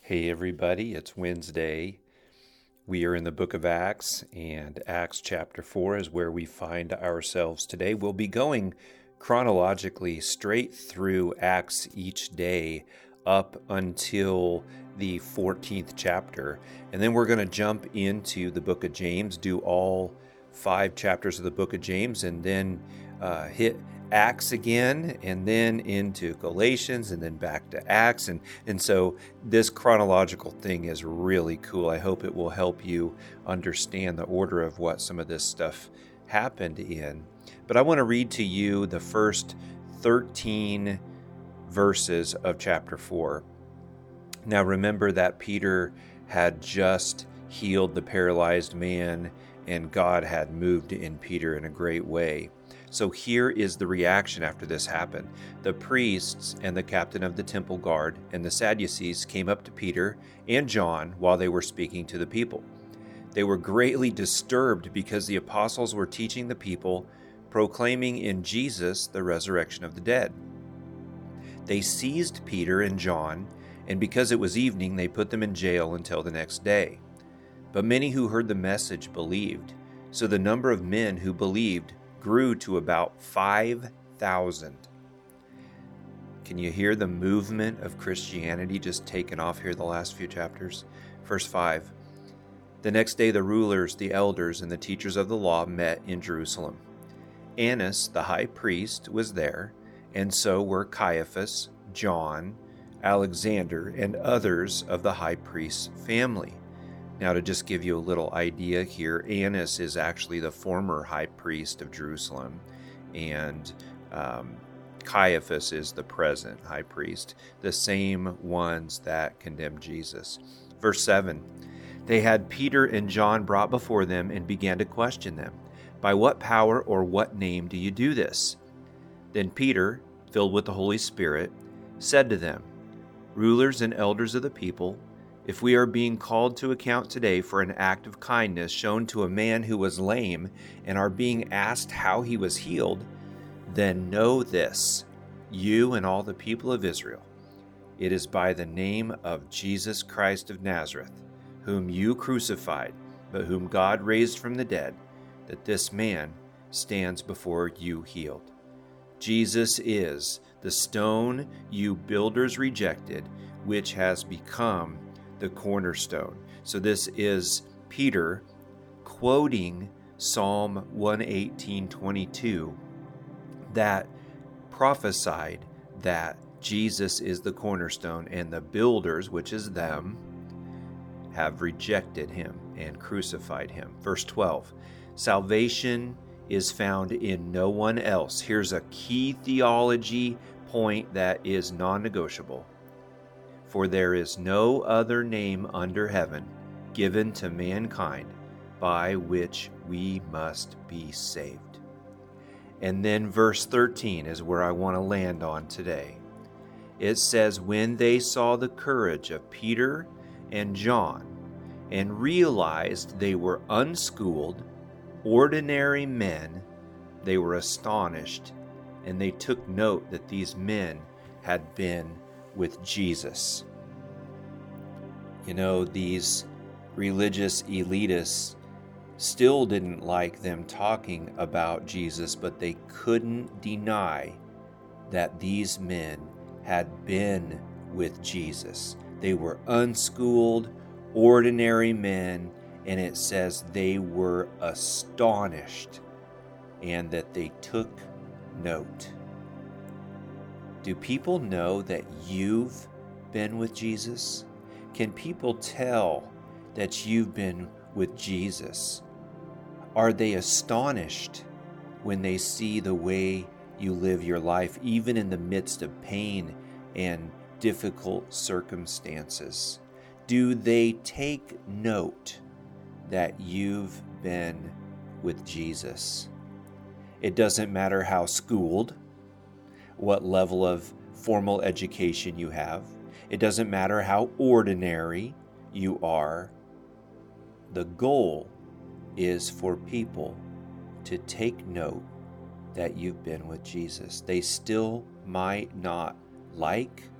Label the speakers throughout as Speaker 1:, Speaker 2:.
Speaker 1: Hey everybody, it's Wednesday. We are in the book of Acts, and Acts chapter 4 is where we find ourselves today. We'll be going chronologically straight through Acts each day up until the 14th chapter. And then we're going to jump into the book of James, do all 5 chapters of the book of James, and then hit Acts again, and then into Galatians, and then back to Acts. And so this chronological thing is really cool. I hope it will help you understand the order of what some of this stuff happened in. But I want to read to you the first 13 verses of chapter 4. Now remember that Peter had just healed the paralyzed man, and God had moved in Peter in a great way. So here is the reaction after this happened. The priests and the captain of the temple guard and the Sadducees came up to Peter and John while they were speaking to the people. They were greatly disturbed because the apostles were teaching the people, proclaiming in Jesus the resurrection of the dead. They seized Peter and John, and because it was evening, they put them in jail until the next day. But many who heard the message believed, so the number of men who believed grew to about 5,000. Can you hear the movement of Christianity just taken off here the last few chapters? Verse 5. The next day the rulers, the elders, and the teachers of the law met in Jerusalem. Annas, the high priest, was there, and so were Caiaphas, John, Alexander, and others of the high priest's family. Now, to just give you a little idea here, Annas is actually the former high priest of Jerusalem, and Caiaphas is the present high priest, the same ones that condemned Jesus. Verse 7, they had Peter and John brought before them and began to question them. By what power or what name do you do this? Then Peter, filled with the Holy Spirit, said to them, rulers and elders of the people, if we are being called to account today for an act of kindness shown to a man who was lame and are being asked how he was healed, then know this, you and all the people of Israel. It is by the name of Jesus Christ of Nazareth, whom you crucified, but whom God raised from the dead, that this man stands before you healed. Jesus is the stone you builders rejected, which has become the cornerstone. So this is Peter quoting Psalm 118:22 that prophesied that Jesus is the cornerstone and the builders, which is them, have rejected him and crucified him. Verse 12, salvation is found in no one else. Here's a key theology point that is non-negotiable. For there is no other name under heaven given to mankind by which we must be saved. And then verse 13 is where I want to land on today. It says, when they saw the courage of Peter and John and realized they were unschooled, ordinary men, they were astonished, and they took note that these men had been with Jesus. You know, these religious elitists still didn't like them talking about Jesus, but they couldn't deny that these men had been with Jesus. They were unschooled, ordinary men, and it says they were astonished and that they took note. Do people know that you've been with Jesus? Can people tell that you've been with Jesus? Are they astonished when they see the way you live your life, even in the midst of pain and difficult circumstances? Do they take note that you've been with Jesus? It doesn't matter how schooled, what level of formal education you have. It doesn't matter how ordinary you are. The goal is for people to take note that you've been with Jesus. They still might not like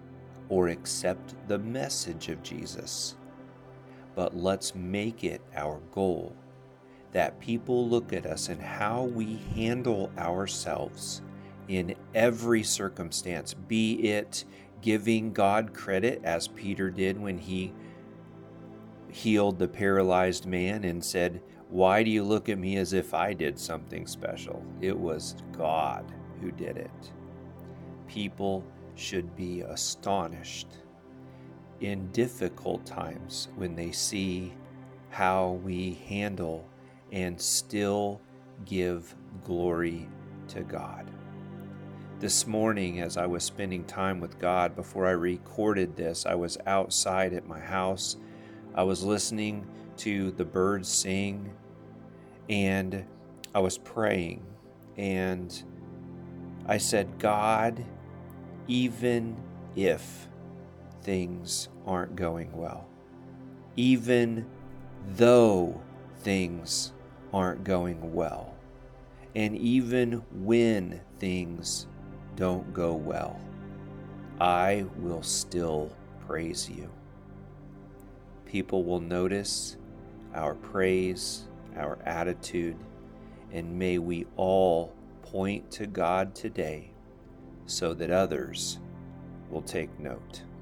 Speaker 1: or accept the message of Jesus. But let's make it our goal that people look at us and how we handle ourselves in every circumstance, be it giving God credit as Peter did when he healed the paralyzed man and said, "Why do you look at me as if I did something special?" It was God who did it. People should be astonished in difficult times when they see how we handle and still give glory to God. This morning, as I was spending time with God before I recorded this, I was outside at my house. I was listening to the birds sing, and I was praying. And I said, God, even if things aren't going well, even though things aren't going well, and even when things don't go well, I will still praise you. People will notice our praise, our attitude, and may we all point to God today so that others will take note.